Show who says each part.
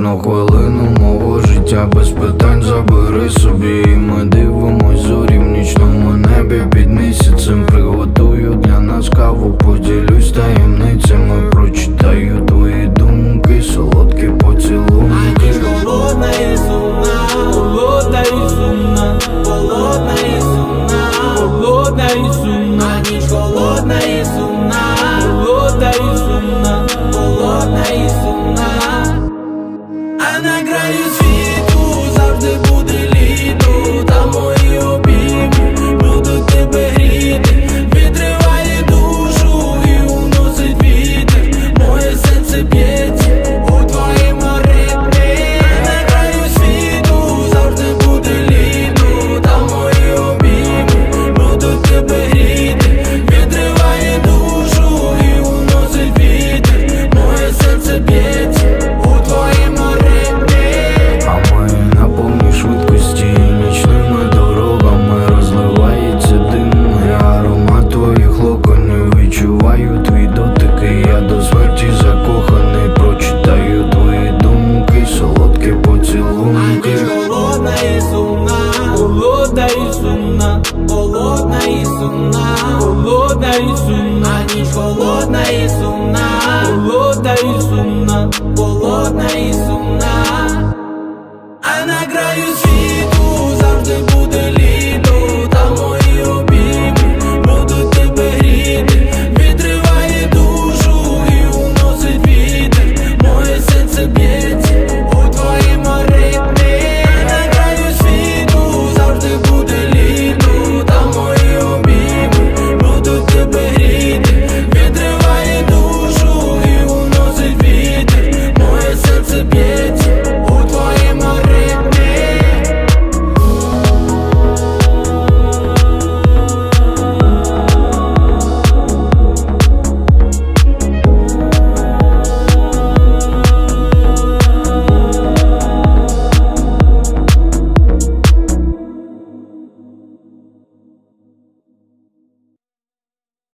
Speaker 1: кожну хвилину мого життя без питань забери собі. І ми дивимось зорі в нічному небі під місяцем. Приготую для нас каву, поділюсь таємницями, прочитаю твої думки, солодкі поцілунки.
Speaker 2: Холодна і сумна, холодна і сумна, холодна і сумна, холодна і сумна, ніч холодна і сумна, холодна і сумна, холодна і сумна. А на краю світу завжди буде літо, там мої обійми будуть тебе гріти. Відриває душу і уносить вітер, моє серце б'ється у твоєму ритмі. А на краю світу завжди буде літо, там мої обійми будуть тебе гріти. Відриває душу і уносить вітер, моє серце б'ється у твоєму ритмі.
Speaker 1: А ми на повній швидкості нічними дорогами, розливається дим і аромат твоїх локонів. Відчуваю твій дотик, і я до смерті закоханий, прочитаю твої думки, солодкі поцілунки.
Speaker 2: Ніч холодна і сумна, холодна і сумна, холодна і сумна, холодна і сумна, ніч холодна і сумна, холодна і сумна, холодна і сумна. А на краю